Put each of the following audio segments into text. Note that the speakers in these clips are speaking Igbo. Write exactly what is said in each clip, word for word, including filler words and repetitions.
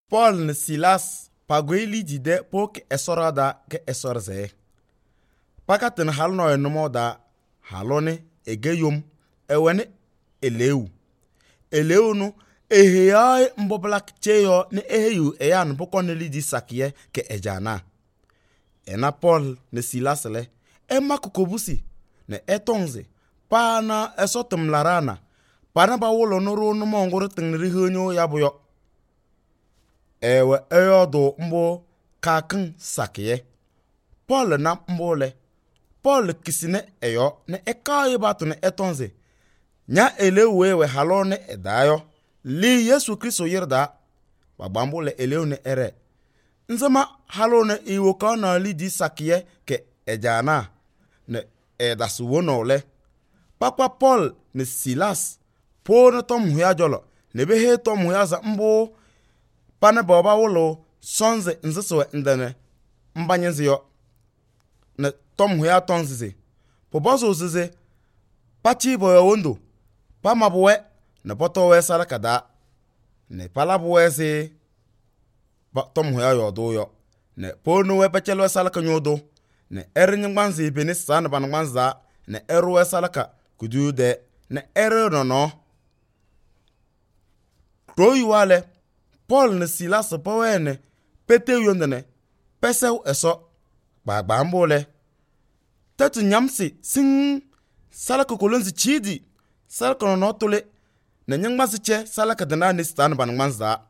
Paul ni Silas pagweli jide pok esorada ke esorze. Pakatin halno enumo da halone egeyum ewene eleu. Eleu nu eheyai mboblak cheyo ni eheyu eyan pokoneli di sakye ke ejana. Ena Paul ni Silas le ema kukobusi ne etonze pa na esotum larana pa na ba wolo nuru numo ngoro tinri honyo yabuyo. Ewe eyodo mbo kakin sakye. Paul na mbole. Paul kisine eyo ne ekaye batu ne etonze. Nya elewe we halone edayo. Li Yesu Kristo yirda. Babambole elewe ne ere. Nzama halone iwoka na li di sakye ke ejana. Ne edasuwono le. Papa Paul ne Silas. Po ne tom huya jolo. Ne behe tom huya za mbo. Pane baba wolo sonze nziswe ndene mbanyenzi yo ne tom huya tonzize po bozo zize pachi boyo wondo pa mabuwe ne poto we sala kada ne pala buwe se ba tom huya yodo yo ne po no we pechelo sala kanyodo ne erinyi ngbanzi beni san ban ngbanza ne eru we sala ka kudude ne eru no no royuale Paul ne Silas pawene pete yondene pesew eso gbagba mbole tatu nyamsi sing salaka kolonzi chidi salaka no tole ne nyangmasi che salaka dana ni stan ban manza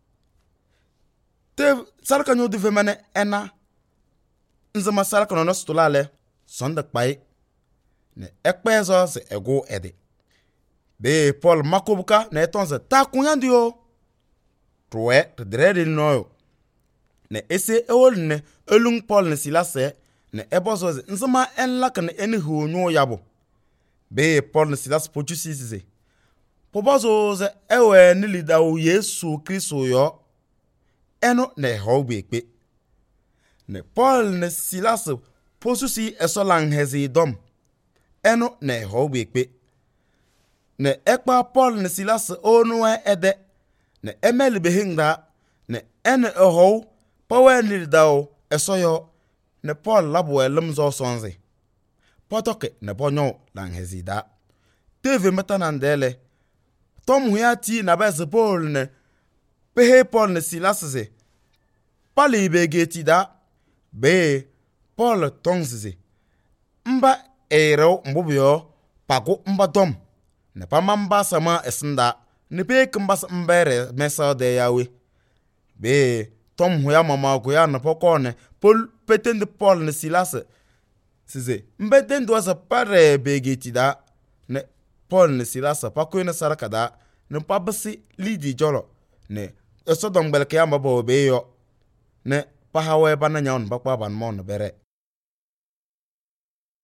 te salaka nyu divemane ena nzama salaka no stolale sonda pai ne ekpezo se ego ede be Paul makobuka ne tonze ta kunyandio Troe te drede noyo. Ne ese ewol ne elung Paul ne Silas ne ebozoze nzama enlak ne eni hunyo yabo. Be Paul ne Silas pochusi size. Pobozoze ewe nilida u Yesu Kristo yo. Eno ne hobekpe. Ne Paul ne Silas posusi esolang hezi dom. Eno ne hobekpe. Ne ekpa Paul ne Silas onwe ede. Ne emel behinda ne ene eho pawe nilidao esoyo ne Paul labo elumzo sonze potoke ne bonyo lang hezida teve metanandele tom huyati na beze Paul ne pehe Paul ne Silas ze pali begeti da be Paul tongze mba ero mbubyo pago mba dom ne pamamba sama esinda ne pe kambas mbere mesa de yawe be tom huya mama go ya na pokone pol petende Paul ne Silas size mbeden do za pare begeti da ne Paul ne Silas pa ko ne saraka da ne pabsi lidi jolo ne eso dom belke ya mabo be yo ne pa hawe bananya on bakwa ban mon bere